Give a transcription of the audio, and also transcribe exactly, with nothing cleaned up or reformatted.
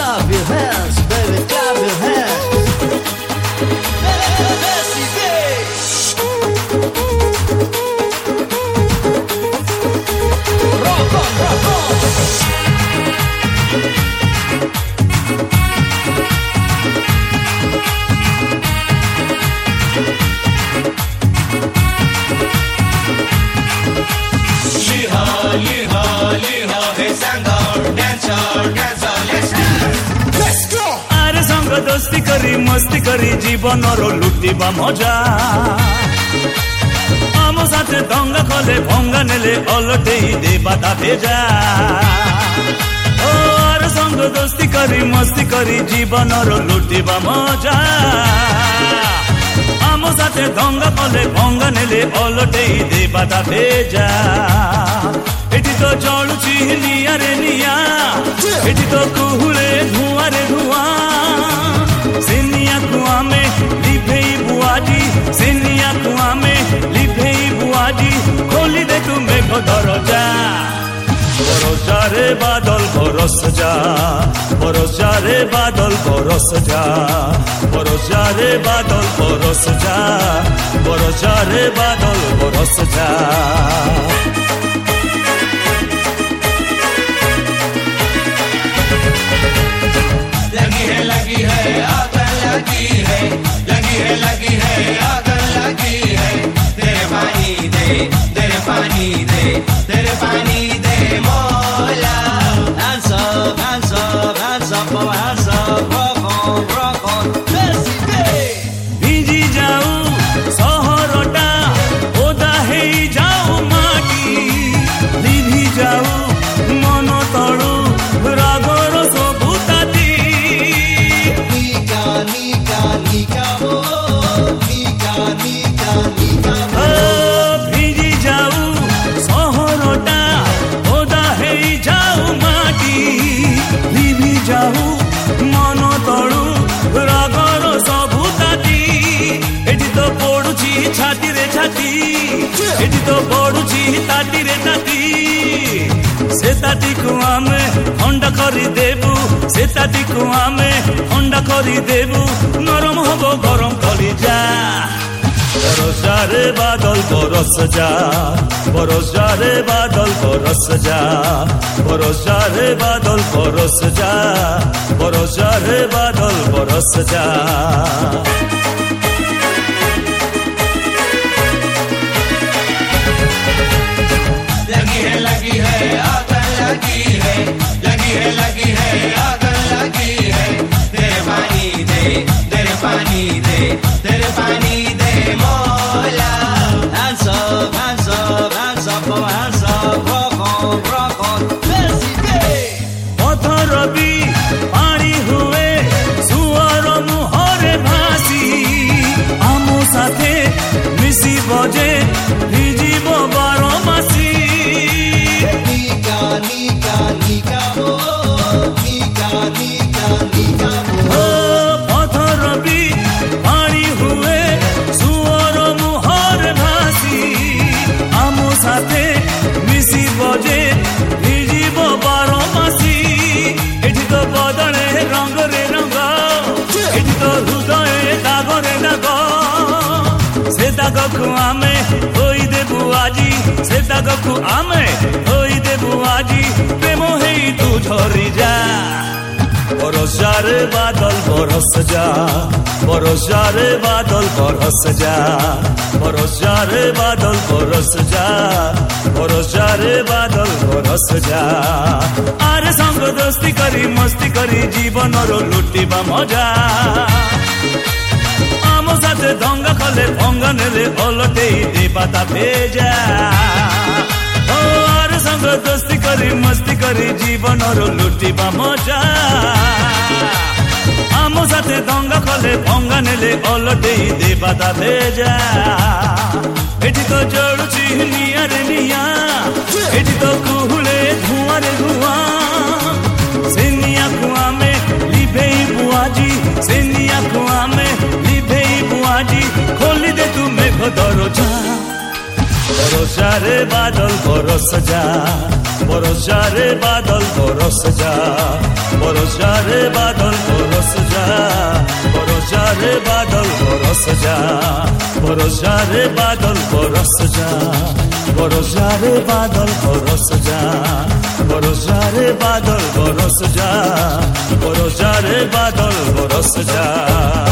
clap your hands, baby, clap your hands. Rock on, rock on. Yeehaw, yeehaw, yeehaw, hey Sangor, dancer, dancer, let's dance. Let's go. आरे संग दोस्ती करी मस्ती करी जीवन रो लुटिबा मजा आम साथे दंगा कले भंगा नेले अलटेई देबा ता भेजा ओ आरे संग दोस्ती करी मस्ती करी जीवन रो लुटिबा मजा आम साथे दंगा कले भंगा नेले अलटेई देबा ता भेजा एठी तो जळुची निया रे निया एठी तो कुहुले धुआं रे धुआं सेनिया कुआं में लिभेई बुआजी सेनिया कुआं में लिभेई बुआजी खोली दे तू मेघ दरजा बरसा रे बादल बरस जा बरसा रे बादल बरस जा बरसा रे बादल बरस जा बरसा रे बादल बरस जा लगी है लगी है आग लगी है लगी है लगी है आग लगी है तेरे पानी दे तेरे पानी दे तेरे पानी दे मौला Hands up, hands up, hands up, oh, hands up, rock on, rock on. Messi, baby. ভিজি যাও শহরটা ওদা হেই যাও মাটি লিভি যাও মন তড়ু রাগর সবু তাতি Nika, Nika, Nika, oh, Nika, Nika, Nika. ও ভিজি যাও শহরটা ওদা হেই যাও মাটি লিভি যাও মন তড়ু রাগর সবু তাতি এটি তো পড়ুছি ছাতি রে ছাতি এটি তো পড়ুছি তাতি রে তাতি সে তাতিକୁ ଆମେ ଥଣ୍ଡା କରିଦେବୁ ସେ ତାତିକୁ ଆମେ ଥଣ୍ଡା କରିଦେବୁ ନରମ ହବ ଗରମ କଲିଜା बरसा रे बादल बरस जा बरसा रे बादल बरस जा बरसा रे बादल बरस जा बरसा रे बादल बरस जा लगी है लगी है आग लगी है लगी है लगी है आग लगी है तेरे पानी दे तेरे पानी दे तेरे पानी दे मौला Hands up, hands up, hands up, oh, hands up, rock on, rock on. Messi, baby. पत्थर भी पानी हुए सुअर मुहरे भासी आमो साथे मिसी बजे भिजिब बारो मासी Nika, Nika, Nika, oh, Nika, Nika, Nika, ओ oh. पत्थर भी पानी हुए सुअर मुहरे भासी आमो साथे मिसी बजे भिजिब बारो मासी एठी तो बदले रंग रे रंग एठी तो हृदय दाग रे दाग से दागକୁ ଆମେ ହୋଇ ଦେବୁ ଆଜି ସେ ଦାଗକୁ ଆମେ ହୋଇ ଦେବୁ ଆଜି ପ୍ରେମ ହେଇ ତୁ ଝରି ଯା बरसा रे बादल बरस जा बरसा रे बादल बरस जा बरसा रे बादल बरस जा बरसा रे बादल बरस जा आरे संग दोस्ती करी मस्ती करी जीवन रो लुटिबा मजा आम साथे दंगा कले भंगा नेले अलटेई देबा ता भेजा ओ आरे संग दोस्ती करी मस्ती करी जीवन रो लुटिबा मजा आम साथे दंगा कले भंगा नेले अलटेई देबा ता भेजा एठी तो जळुची निया रे निया एठी तो कुहुले धुआं रे धुआं सेनिया कुआं में लिभेई बुआजी सेनिया कुआं में लिभेई बुआजी खोली दे तू मेघ दरजा बरसा रे बादल बरस जा बरस जा रे बादल बरस जा बरस जा रे बादल बरस जा बरस जा रे बादल बरस जा बरस जा रे बादल बरस जा बरस जा रे बादल बरस जा बरस जा रे बादल बरस जा बरस जा रे बादल बरस जा